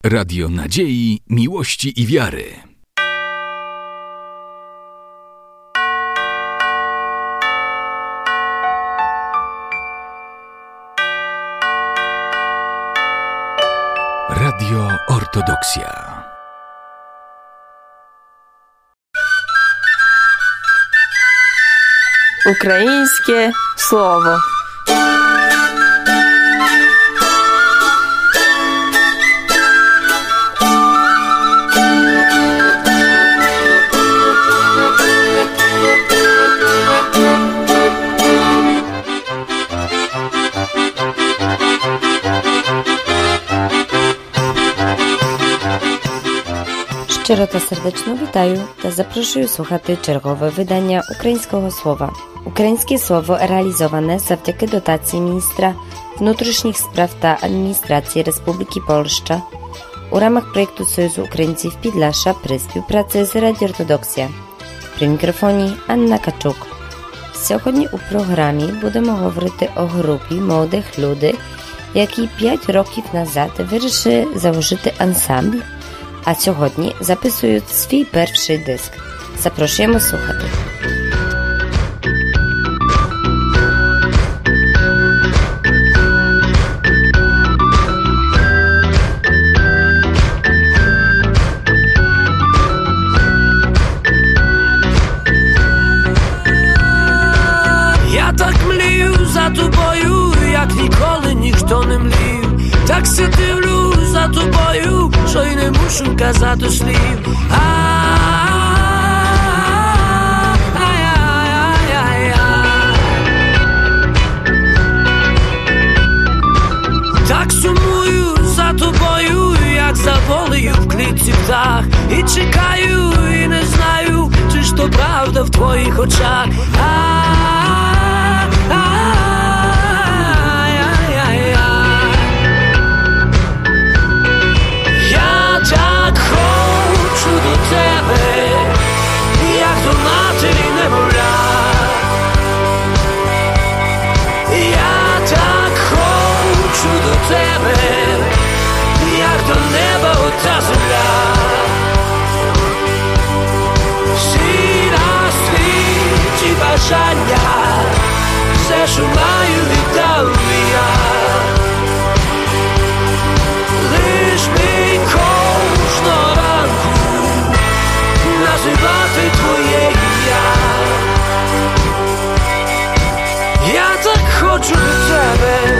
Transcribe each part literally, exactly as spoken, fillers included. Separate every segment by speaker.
Speaker 1: Radio nadziei, miłości i wiary. Radio Ortodoksja.
Speaker 2: Українське слово.
Speaker 3: Щиро та сердечно вітаю та запрошую слухати чергове видання Українського слова. Українське слово реалізоване завдяки дотації міністра внутрішніх справ та адміністрації Республіки Польща у рамах проєкту Союзу Українців Підляша при співпраці з Радіо Ортодоксія. При мікрофоні Анна Качук. Сьогодні у програмі будемо говорити о групі молодих людей, які п'ять років назад вирішили заложити ансамбль, а сьогодні записують свій перший диск. Запрошуємо слухати.
Speaker 4: Я так млію за тобою, як ніколи ніхто не млів. Так се дивлю за тобою, що й не мушу казати слів. Так сумую за тобою, як за волею в клітці птах. І чекаю, і не знаю, чи ж то правда в твоїх очах. Так хочу до тебе, як до матері немовля. Я так хочу до тебе, як до неба ота земля. Всі на світі бажання, все, що маю, віддав я. Лиш мій кожного ранку називати твоє ім'я. Я так хочу до тебе.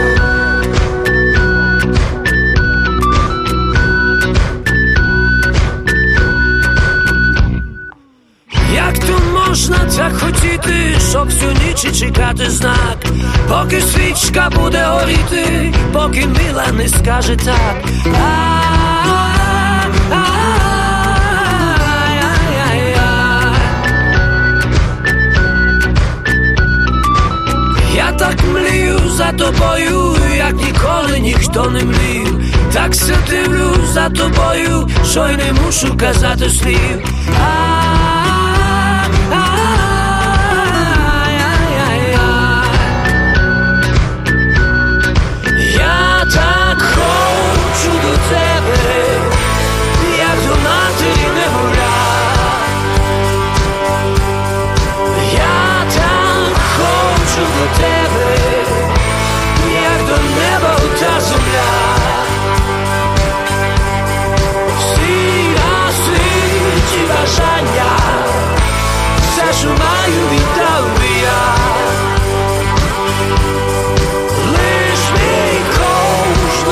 Speaker 4: Як то можна так хотіти, щоб всю ніч чекати знак, поки свічка буде горіти, поки мила не скаже так. Я так млію за тобою, як ніколи ніхто не млів. Так се дивлю за тобою, що й не мушу казати слів. Я так хочу до тебе, як до матері немовля. Я так хочу до тебе, як до неба ота земля. Всі на світі бажання, все, що маю, віддав я. Лиш мій кожного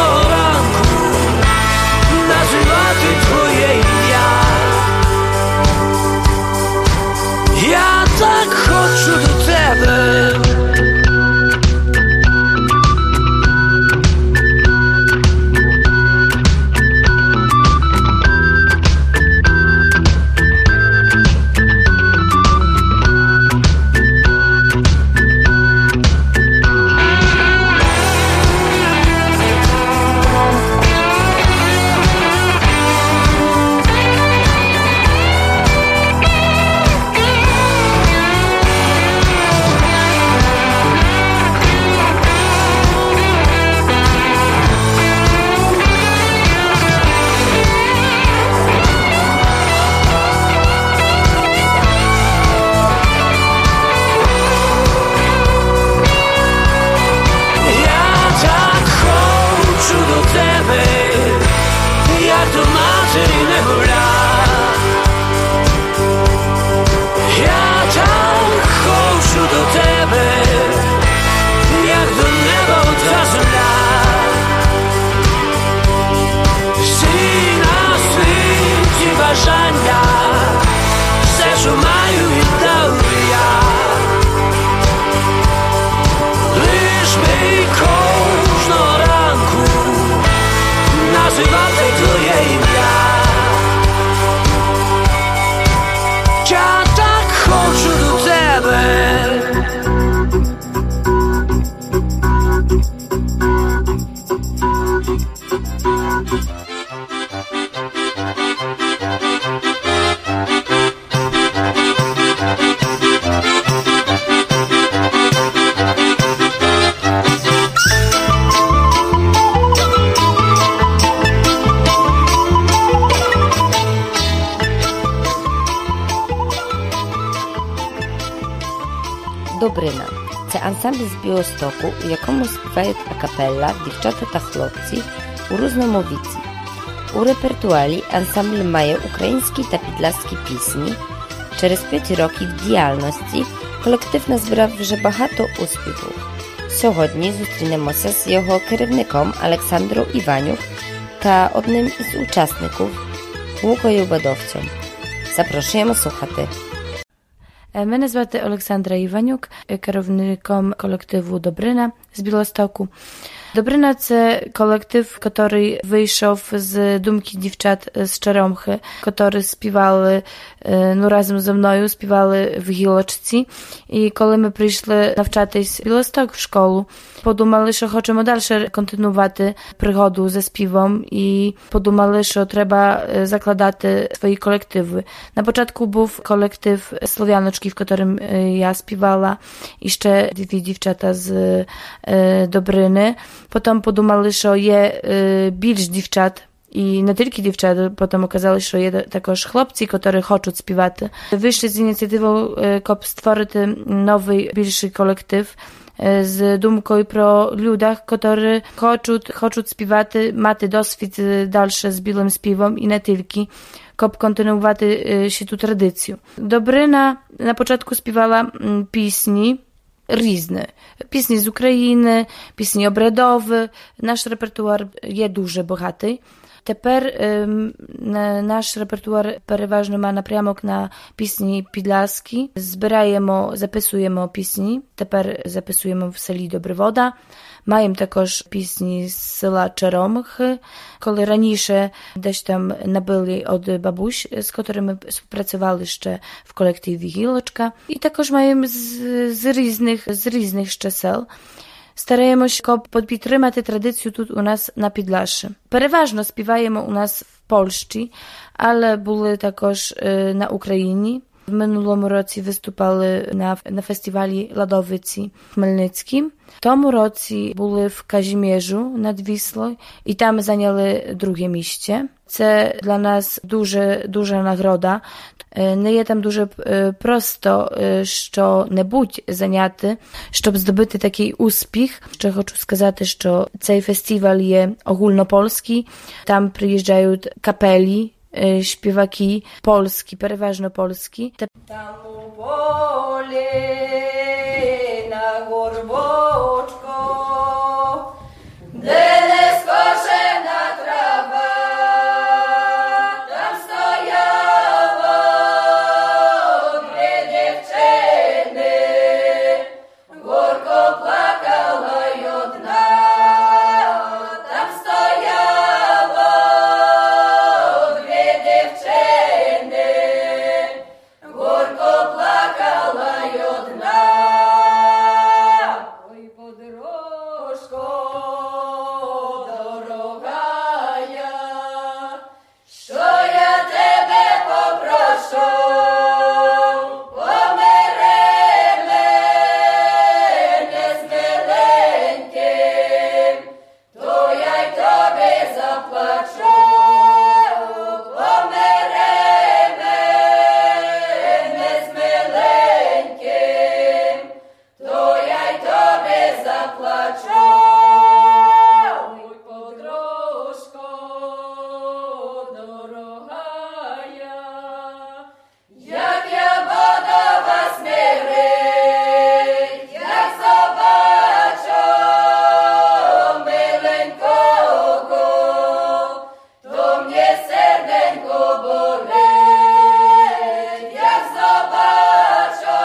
Speaker 3: Добрина. Це ансамбль з Білостоку, у якому співають акапелла дівчата та хлопці у різному віці. У репертуарі ансамбль має українські та підлаські пісні. Через п'ять років діяльності колектив назбирав вже багато успіхів. Сьогодні зустрінемося з його керівником Олександром Іванюк та одним із учасників Лукою Бадовцем. Запрошуємо слухати.
Speaker 5: Мене звати Олександра Іванюк, керівником колективу «Добрина» з Білостоку. «Добрина» – це колектив, який вийшов з думки дівчат з Черемхи, які співали ну, разом зі мною, співали в гілочці. І коли ми прийшли навчатись в Білосток в школу, подумали, що хочемо далі континувати пригоду зі співом і подумали, що треба закладати свої колективи. На початку був колектив «Слов'яночки», в якому я співала, і ще дві дівчата з «Добрини». Потім подумали, що є більш дівчат, і не тільки дівчата, потім оказали, що є також хлопці, які хочуть співати. Вийшли з ініціативою, щоб створити новий, більший колектив з думкою про людей, які хочуть, хочуть співати, мати досвід далі з білим співом і не тільки, щоб континувати ще ту традицію. Добрина на початку співала пісні, різне. Пісні з України, пісні обрядові. Наш репертуар є дуже багатий. Тепер е, наш репертуар переважно має напрямок на пісні підлаські. Збираємо, записуємо пісні. Тепер записуємо в селі Добривода. Маємо також пісні з села Черемхи, коли раніше десь там набили від бабусь, з якими співпрацювали ще в колективі «Гілочка». І також маємо з, з різних, з різних ще сел. Стараємося, щоб підтримати традицію тут у нас на Підлаші. Переважно співаємо у нас в Польщі, але були також на Україні. W minulому році виступали на, на фестивалі Ладовиці в Хмельницькому. В тому році були в Казіміжу над Віслою і там зайняли друге місце. Це для нас дуже, дуже нагорода. Не є там дуже просто що-небудь зайняти, щоб здобути такий успіх. Ще хочу сказати, що цей фестиваль є ogólnopolski. Tam приїжджають kapeli, śpiewaki polski, переважно polski.
Speaker 2: Tam u pole na горбочко, де не скошена трава, там стояло дві дівчини, горько плакала й одна, там стояло дві дівчини, горько плакала й одна. Ой, подружко, дорогая, що я тебе попрошу, помири мене з миленьким, то я й тобі заплачу. Помири мене з миленьким, то я й тобі заплачу. Ой, подружко, дорогая, як я буду вас мирить, як собачу миленького, то мені серденько болить, як собачу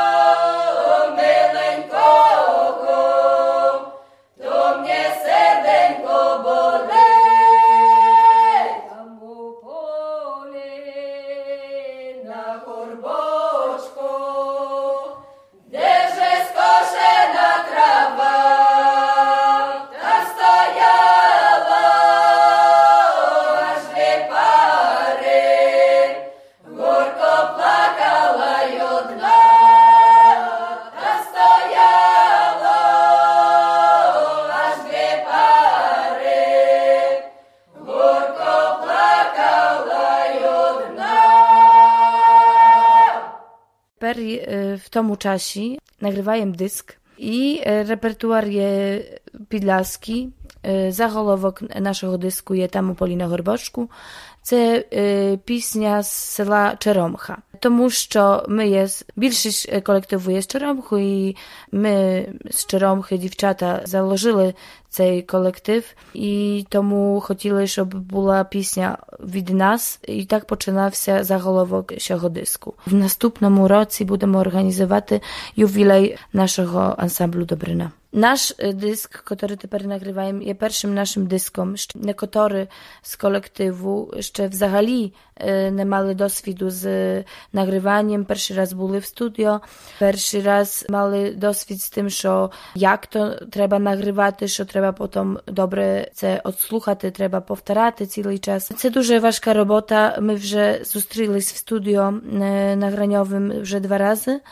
Speaker 2: миленького, то мені серденько болить. Там у полі на горбочку, де вже скошена трава, там стояло аж дві пари, горько плакала й одна, там стояло аж дві пари, горько плакала й одна.
Speaker 5: Тепер е, в тому часі nagrywajem dysk i repertuar je підляський. Заголовок нашого диску є «Там у полі на горбочку». Це е, пісня з села Черемха. Тому що ми є, більшість колективу є з Черемху, і ми з Черемхи, дівчата, заложили цей колектив, і тому хотіли, щоб була пісня від нас, і так починався заголовок цього диску. В наступному році будемо організувати ювілей нашого ансамблю Добryna. Наш диск, який тепер нагріваємо, є першим нашим диском. Некотори з колективу ще взагалі не мали досвіду з nagrywaniem. Перший раз були в студіо, перший раз мали досвід з тим, що як то треба нагрівати, що треба потім добре це відслухати, треба повторяти цілий час. Це дуже важка робота. Ми вже зустрілись в студіо награньовим вже два рази.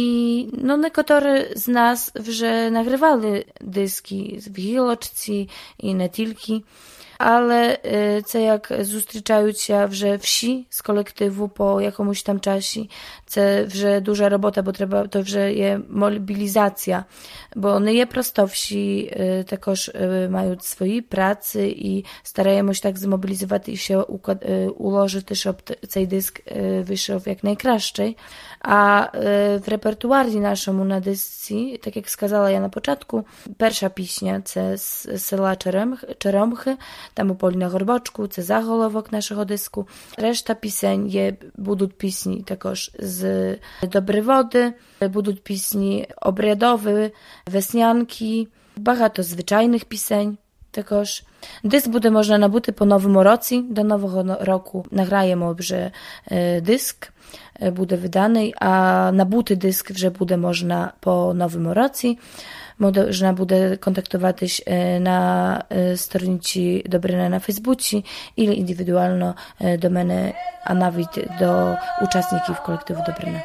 Speaker 5: І ну, некотори з нас вже нагрівали диски в гілочці і не тільки. Але це як зустрічаються вже всі з колективу по якомусь там часі. Це вже duża robota, bo треба, to вже є мобілізація. Бо не є просто всі також мають свої праці і стараємось так змобілізувати і ще уложити, щоб цей диск вийшов як найкращий. А w repertuarі нашому на дисці, так як сказала я на початку, перша пісня це з села Черемхи, там у полі на горбочку, це заголовок нашого диску. Решта пісень є, будуть пісні також з Dobry Wody, будуть пісні обрядові, веснянки, багато звичайних пісень також. Диск буде можна набути по новому році, до нового року награємо вже диск, буде виданий, а набути диск вже буде можна по новому році. Można буде kontaktować na stronie Dobryna na Facebooku или indywidualno do mnie, a nawet do uczestników kolektywu Dobryna.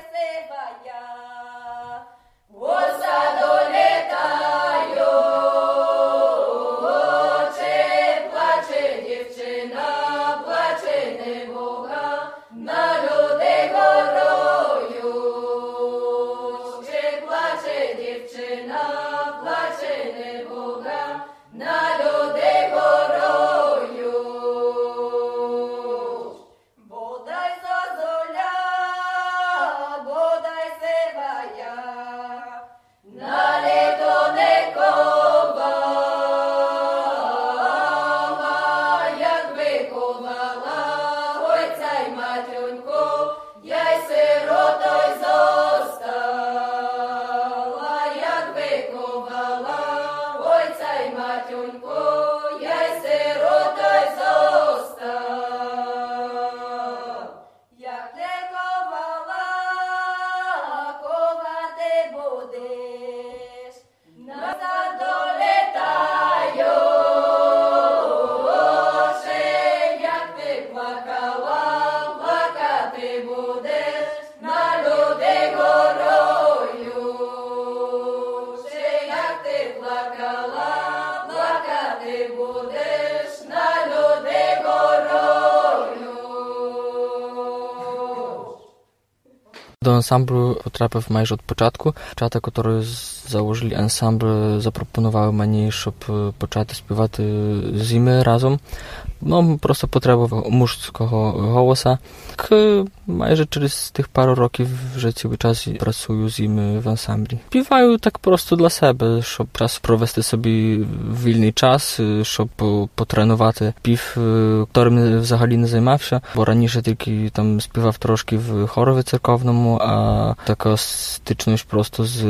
Speaker 6: Do ansamblu potrafił майже od początku. Дівчата, які założyli ансамбль, запропонували мені, щоб почати співати з ними разом. No, просто potrzebował мужського голоса. Так, майже через тих пару років вже цілий час працюю з ними в ансамблі. Співаю так просто для себе, щоб раз провести собі вільний час, щоб потренувати спів, яким взагалі не займався, бо раніше тільки там співав трошки в хорові церковному, а така стичність просто з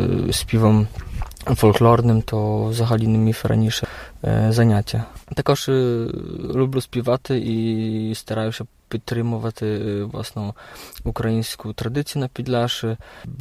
Speaker 6: співом фольклорним, то взагалі не міг раніше е, заняття. Також е, люблю співати і стараюся підтримувати е, власну українську традицію на Підляші,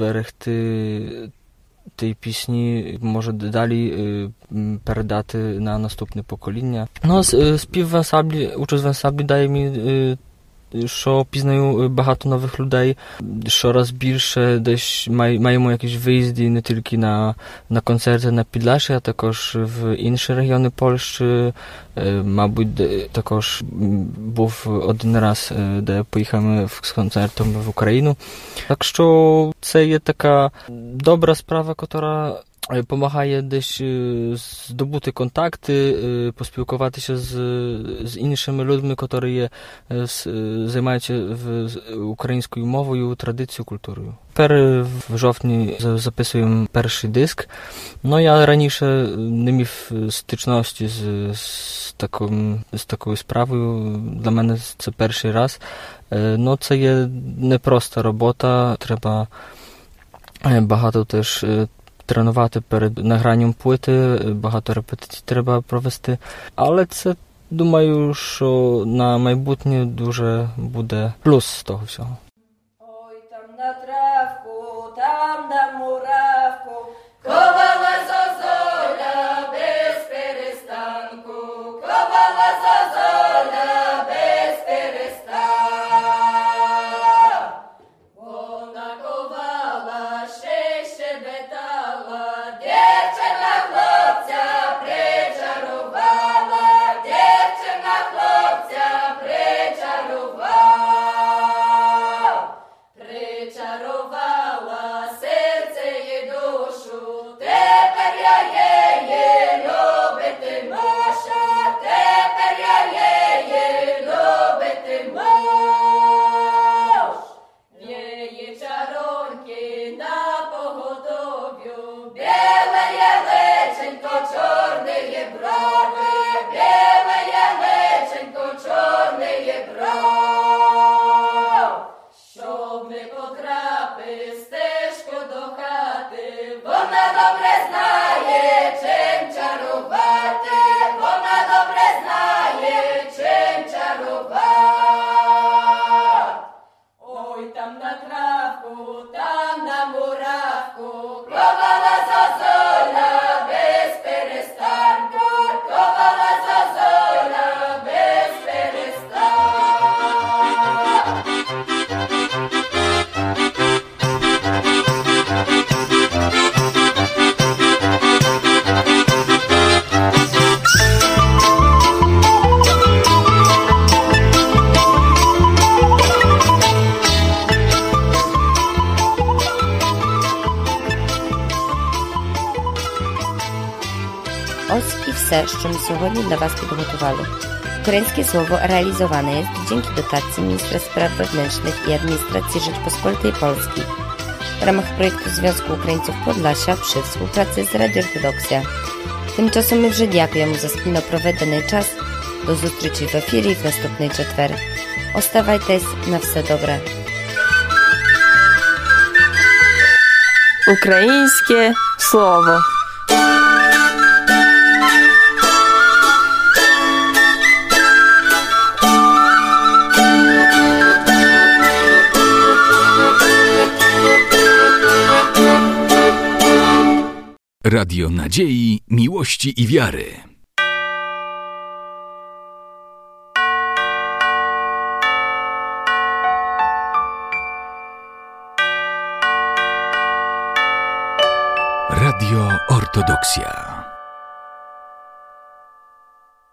Speaker 6: берегти ті пісні, може далі е, передати на наступне покоління. Ну, е, спів в ансамблі, участь в ансамблі дає мені е, що пізнаю багато нових людей, щораз більше десь май, маємо якісь виїзди не тільки на, на концерти на Підляші, а також в інші регіони Польщі. Мабуть, також був один раз, де поїхали з концертом в Україну. Так що це є така добра справа, яка допомагає десь здобути контакти, поспілкуватися з, з іншими людьми, які є, займаються в, українською мовою, традицією, культурою. Тепер в жовтні записуємо перший диск. Ну, я раніше не мав стичності з, з, таким, з такою справою. Для мене це перший раз. Ну, це є непроста робота. Треба багато теж тренувати перед награнням плити, багато репетицій треба провести. Але це, думаю, що на майбутнє дуже буде плюс з того всього.
Speaker 2: Ой, там на травку, там на муравку, ковала зозоля без перестанку, ковала зозоля без перестанку. Вона ковала, ще щебетала, дівчина хлопця причарувала, дівчина хлопця причарувала. Причарувала серце і душу, тепер я її любити мушу, тепер я її любити мушу. Віє чароньки на погодов'ю, біле є личенько, чорне є брови, біле є личенько, чорне є брови. Щоб не потрапив стежку до хати, вона добре знає, чим чарувати, вона добре знає, чим чарувати. Ой, там на травку, там на муравку, ковала зозуля без перестанку, ковала зозуля без перестанку.
Speaker 3: Ось і все, що ми сьогодні для вас підготували. Українське слово реалізоване jest dzięki dotacji Ministra Spraw Wewnętrznych i Administracji Rzeczpospolitej Polskiej w ramach projektu Związku Українців Podlasia przy współpracy z Radio Ortodoksja. Тимчасом ми вже дякуємо за спільно проведений час. До зустрічі в ефірі в наступний четвер. Оставайтесь, на все добре.
Speaker 7: Українське слово.
Speaker 1: Radio Nadziei, Miłości i Wiary. Radio Ortodoksja.